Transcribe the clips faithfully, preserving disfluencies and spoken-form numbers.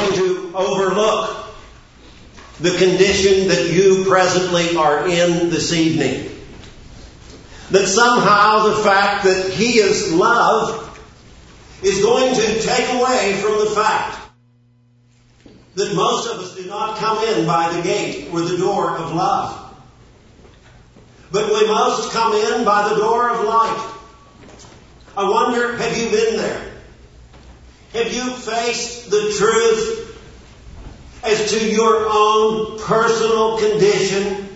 going to overlook the condition that you presently are in this evening. That somehow the fact that He is love is going to take away from the fact that most of us do not come in by the gate or the door of love. But we must come in by the door of light. I wonder, have you been there? Have you faced the truth as to your own personal condition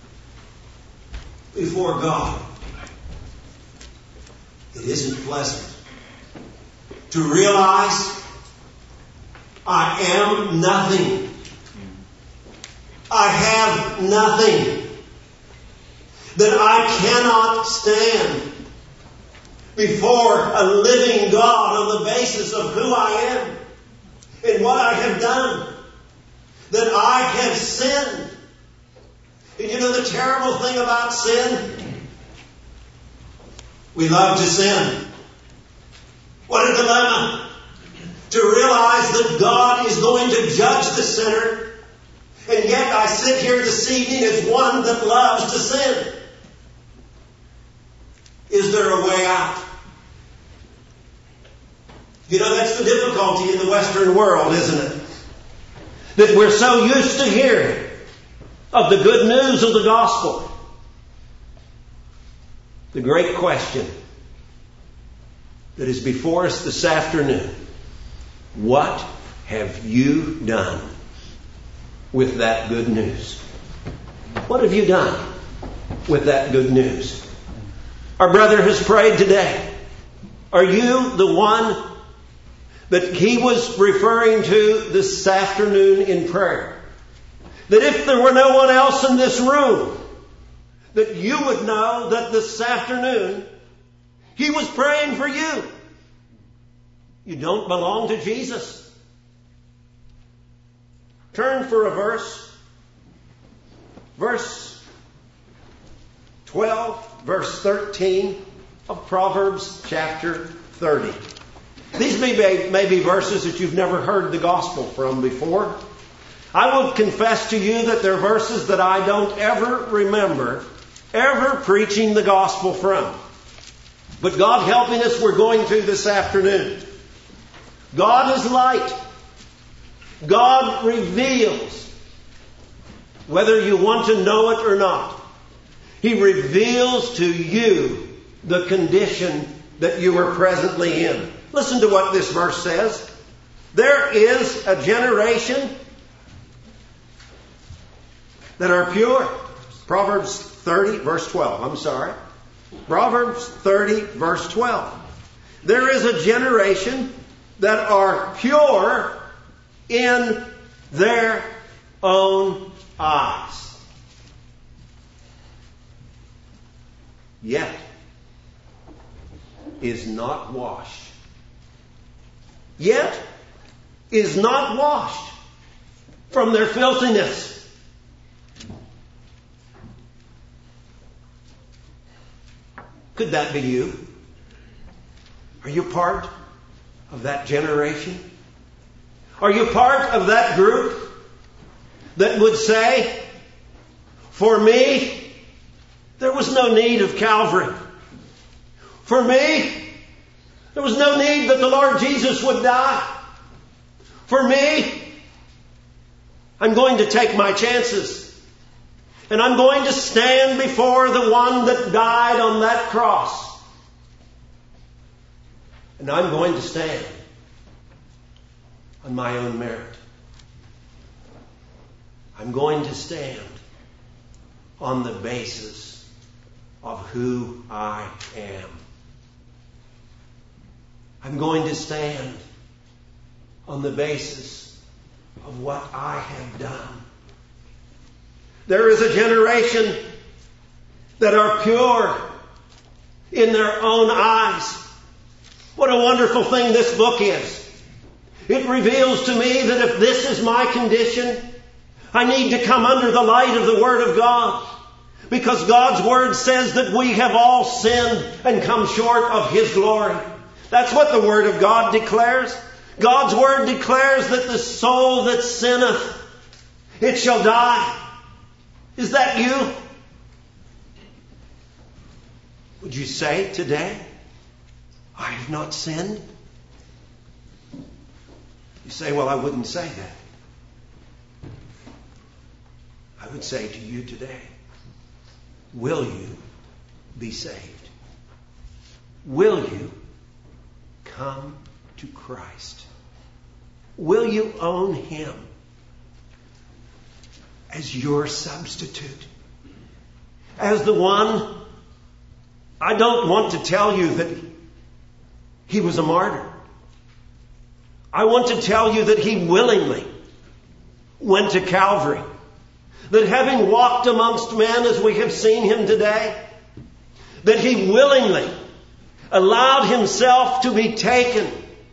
before God? It isn't pleasant to realize I am nothing. I have nothing. That I cannot stand before a living God on the basis of who I am and what I have done. That I have sinned. And you know the terrible thing about sin? We love to sin. What a dilemma. To realize that God is going to judge the sinner, and yet I sit here this evening as one that loves to sin. Is there a way out? You know, that's the difficulty in the Western world, isn't it? That we're so used to hearing of the good news of the gospel. The great question that is before us this afternoon: what have you done with that good news? What have you done with that good news? Our brother has prayed today. Are you the one that he was referring to this afternoon in prayer? That if there were no one else in this room, that you would know that this afternoon he was praying for you. You don't belong to Jesus. Turn for a verse. Verse twelve, verse thirteen of Proverbs chapter thirty. These may be, may be verses that you've never heard the gospel from before. I will confess to you that they're verses that I don't ever remember ever preaching the gospel from. But God helping us, we're going to this afternoon. God is light. God reveals, whether you want to know it or not. He reveals to you the condition that you are presently in. Listen to what this verse says. There is a generation that are pure. Proverbs thirty, verse twelve. I'm sorry. Proverbs thirty, verse twelve. There is a generation that are pure in their own eyes, yet is not washed. Yet is not washed from their filthiness. Could that be you? Are you part of that generation? Are you part of that group that would say, for me, there was no need of Calvary. For me, there was no need that the Lord Jesus would die. For me, I'm going to take my chances. And I'm going to stand before the one that died on that cross. And I'm going to stand on my own merit. I'm going to stand on the basis of who I am. I'm going to stand on the basis of what I have done. There is a generation that are pure in their own eyes. What a wonderful thing this book is. It reveals to me that if this is my condition, I need to come under the light of the Word of God. Because God's Word says that we have all sinned and come short of His glory. That's what the Word of God declares. God's Word declares that the soul that sinneth, it shall die. Is that you? Would you say today, I have not sinned? You say, well, I wouldn't say that. I would say to you today, will you be saved? Will you come to Christ? Will you own Him as your substitute? As the one, I don't want to tell you that He was a martyr. I want to tell you that He willingly went to Calvary. That having walked amongst men as we have seen Him today, that He willingly allowed Himself to be taken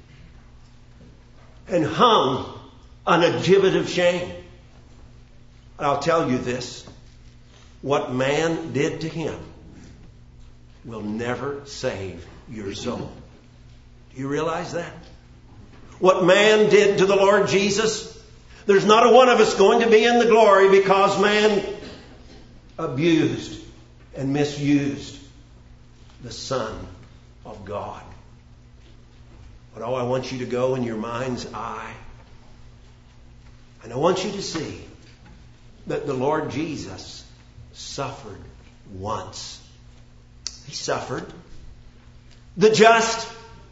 and hung on a gibbet of shame. And I'll tell you this, what man did to Him will never save your soul. Do you realize that? What man did to the Lord Jesus, there's not a one of us going to be in the glory because man abused and misused the Son of God. But oh, I want you to go in your mind's eye, and I want you to see that the Lord Jesus suffered once. He suffered the just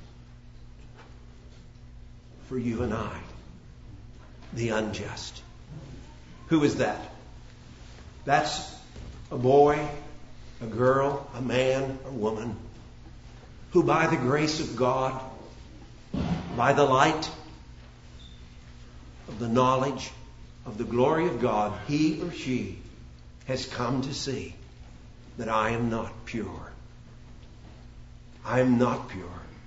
for you and I, the unjust. Who is that? That's a boy, a girl, a man, a woman, who by the grace of God, by the light of the knowledge of the glory of God, he or she has come to see that I am not pure. I am not pure.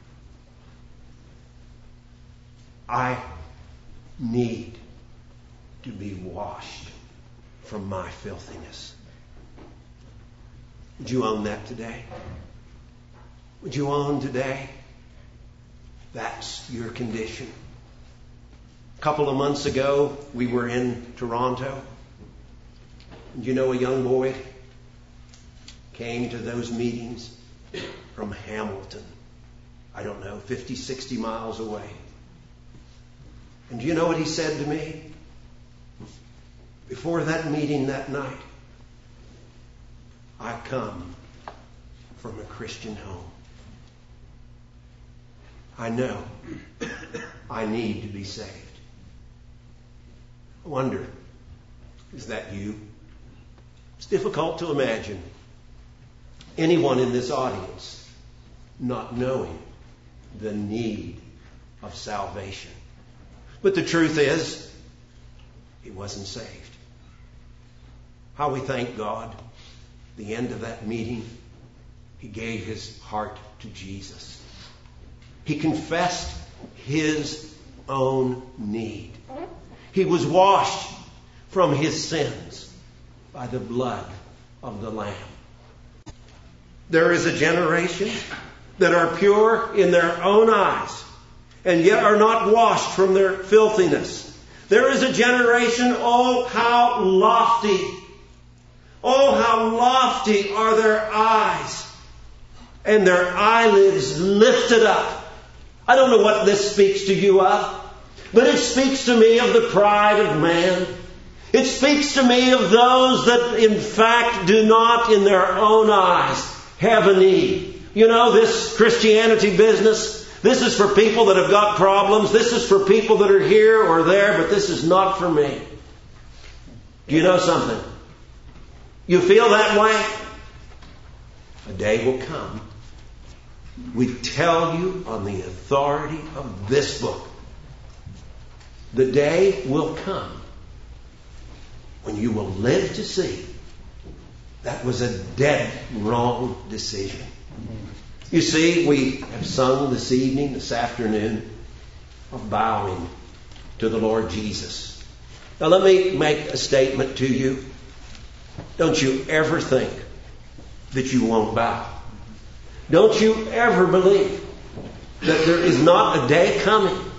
I need to be washed from my filthiness. Would you own that today? Would you own today? That's your condition. A couple of months ago, we were in Toronto. And you know, a young boy came to those meetings from Hamilton. I don't know, fifty, sixty miles away. And do you know what he said to me? Before that meeting that night, I come from a Christian home. I know I need to be saved. I wonder, is that you? It's difficult to imagine anyone in this audience not knowing the need of salvation. But the truth is, he wasn't saved. How we thank God. At the end of that meeting, he gave his heart to Jesus. He confessed his own need. He was washed from his sins by the blood of the Lamb. There is a generation that are pure in their own eyes and yet are not washed from their filthiness. There is a generation, oh how lofty, oh how lofty are their eyes and their eyelids lifted up. I don't know what this speaks to you of, but it speaks to me of the pride of man. It speaks to me of those that in fact do not in their own eyes have a need. You know, this Christianity business, this is for people that have got problems. This is for people that are here or there, but this is not for me. Do you know something? You feel that way? A day will come. We tell you on the authority of this book. The day will come when you will live to see that was a dead wrong decision. You see, we have sung this evening, this afternoon, of bowing to the Lord Jesus. Now let me make a statement to you. Don't you ever think that you won't bow. Don't you ever believe that there is not a day coming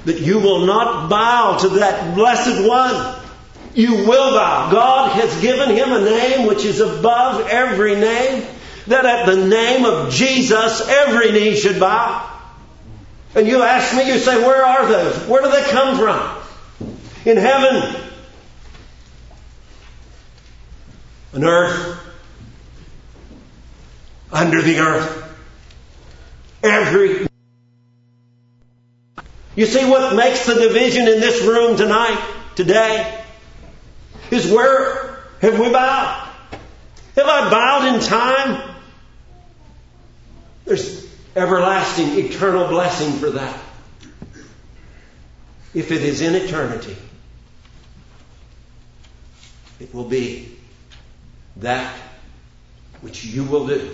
that you will not bow to that blessed one. You will bow. God has given him a name which is above every name, that at the name of Jesus every knee should bow. And you ask me, you say, where are those? Where do they come from? In heaven, on earth, under the earth, every. You see what makes the division in this room tonight, today, is where have we bowed? Have I bowed in time? There's everlasting, eternal blessing for that. If it is in eternity, it will be that which you will do.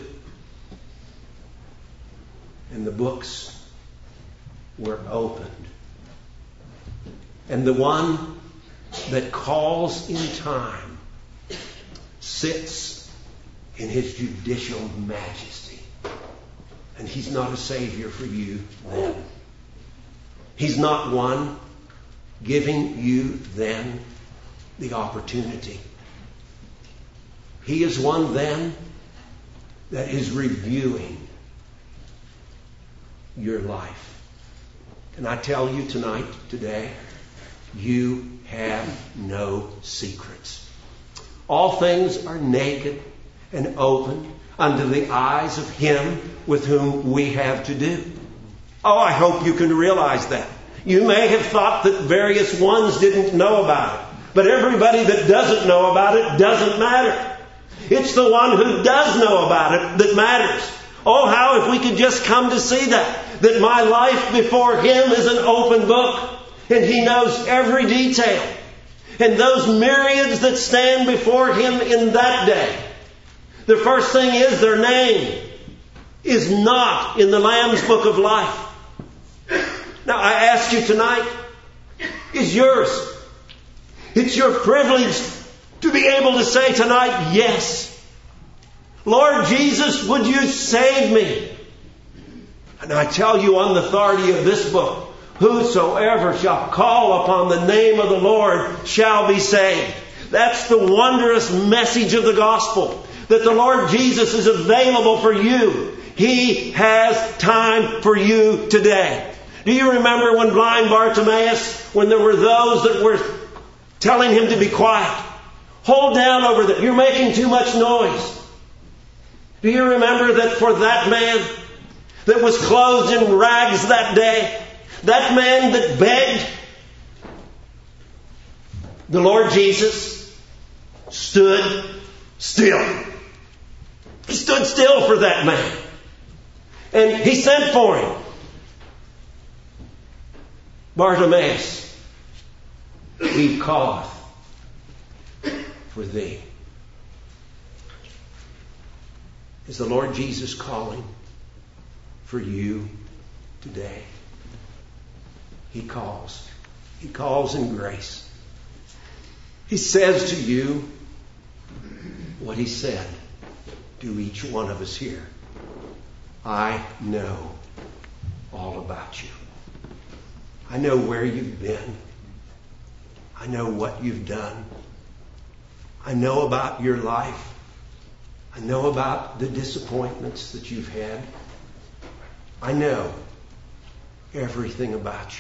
And the books were opened. And the one that calls in time sits in his judicial majesty. And he's not a savior for you then. He's not one giving you then the opportunity. He is one then that is reviewing your life. And I tell you tonight, today, you have no secrets. All things are naked and open unto the eyes of him with whom we have to do. Oh, I hope you can realize that. You may have thought that various ones didn't know about it. But everybody that doesn't know about it doesn't matter. It's the one who does know about it that matters. Oh, how if we could just come to see that. That my life before him is an open book. And he knows every detail. And those myriads that stand before him in that day, the first thing is their name is not in the Lamb's book of life. Now I ask you tonight, is yours? It's your privilege to be able to say tonight, yes. Lord Jesus, would you save me? And I tell you on the authority of this book, whosoever shall call upon the name of the Lord shall be saved. That's the wondrous message of the gospel. That the Lord Jesus is available for you. He has time for you today. Do you remember when blind Bartimaeus, when there were those that were telling him to be quiet? Hold down over there. You're making too much noise. Do you remember that for that man that was clothed in rags that day, that man that begged, the Lord Jesus stood still. He stood still for that man. And he sent for him. Bartimaeus, he calleth for thee. Is the Lord Jesus calling for you today? He calls. He calls in grace. He says to you what he said to each one of us here. I know all about you. I know where you've been. I know what you've done. I know about your life. I know about the disappointments that you've had. I know everything about you.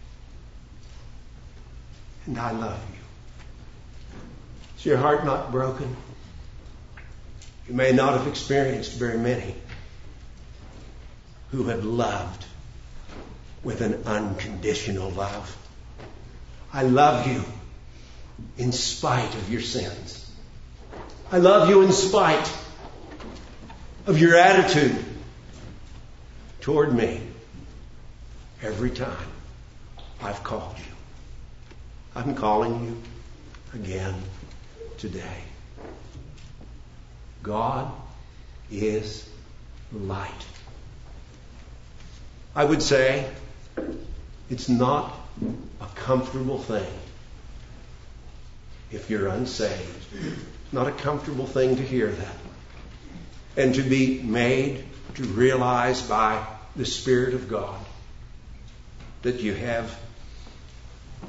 And I love you. Is your heart not broken? You may not have experienced very many who have loved with an unconditional love. I love you in spite of your sins. I love you in spite of your attitude toward me every time I've called you. I'm calling you again today. God is light. I would say it's not a comfortable thing if you're unsaved. It's not a comfortable thing to hear that. And to be made to realize by the Spirit of God that you have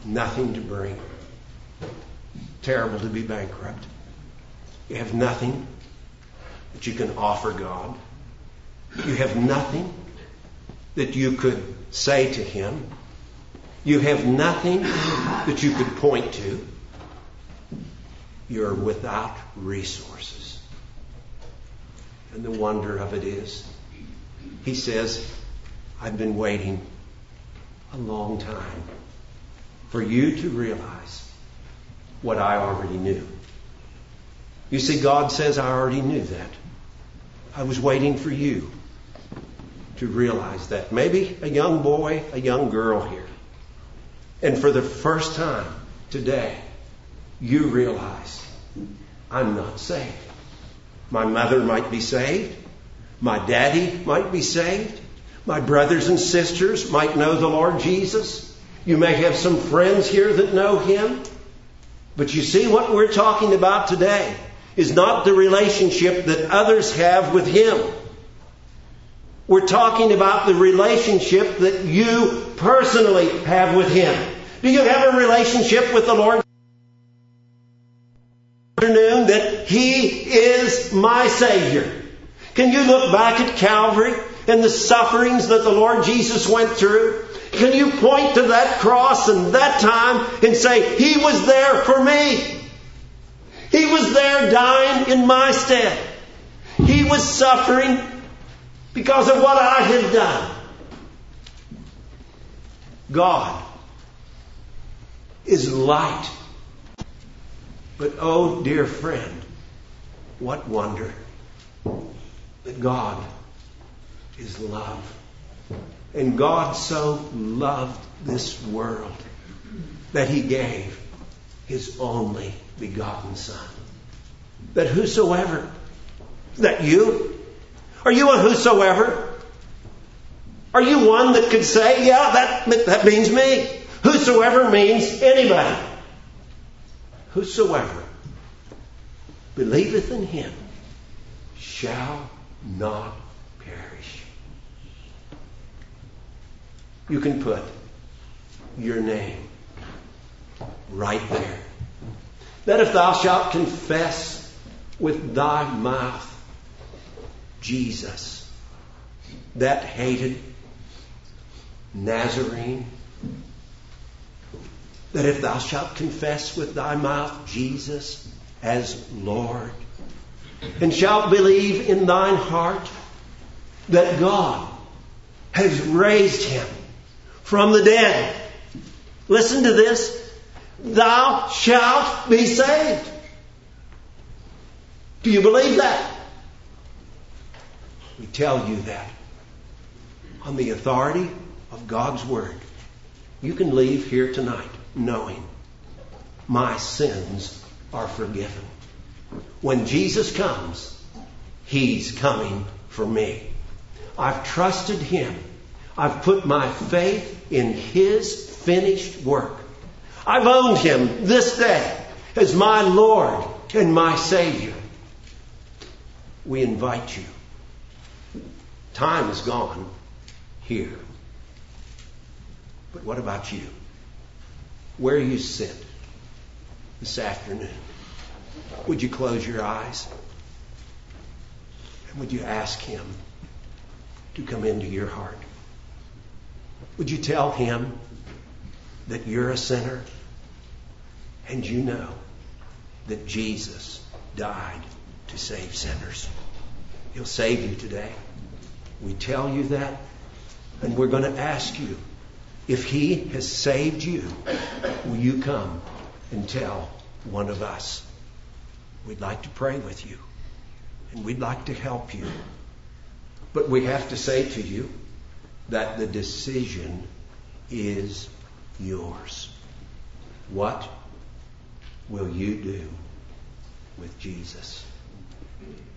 nothing to bring. Terrible to be bankrupt. You have nothing that you can offer God. You have nothing that you could say to Him. You have nothing that you could point to. You're without resources. And the wonder of it is, He says, I've been waiting a long time for you to realize what I already knew. You see, God says, I already knew that. I was waiting for you to realize that. Maybe a young boy, a young girl here. And for the first time today, you realize, I'm not saved. My mother might be saved. My daddy might be saved. My brothers and sisters might know the Lord Jesus. You may have some friends here that know Him. But you see, what we're talking about today is not the relationship that others have with Him. We're talking about the relationship that you personally have with Him. Do you have a relationship with the Lord? Afternoon, that He is my Savior. Can you look back at Calvary and the sufferings that the Lord Jesus went through? Can you point to that cross and that time and say, He was there for me? He was there dying in my stead. He was suffering because of what I had done. God is light. But oh, dear friend, what wonder that God is love. And God so loved this world that He gave His only begotten Son. That whosoever, is that you? Are you a whosoever? Are you one that could say, yeah, that, that means me? Whosoever means anybody. Whosoever believeth in Him shall not perish. You can put your name right there. That if thou shalt confess with thy mouth Jesus, that hated Nazarene, that if thou shalt confess with thy mouth Jesus as Lord, and shalt believe in thine heart that God has raised Him from the dead, listen to this, thou shalt be saved. Do you believe that? We tell you that on the authority of God's Word. You can leave here tonight knowing my sins are forgiven. When Jesus comes, He's coming for me. I've trusted Him. I've put my faith in His finished work. I've owned Him this day as my Lord and my Savior. We invite you. Time is gone here. But what about you? Where you sit this afternoon, would you close your eyes? And would you ask Him to come into your heart? Would you tell Him that you're a sinner and you know that Jesus died to save sinners? He'll save you today. We tell you that, and we're going to ask you, if He has saved you, will you come and tell one of us? We'd like to pray with you, and we'd like to help you. But we have to say to you that the decision is yours. What will you do with Jesus?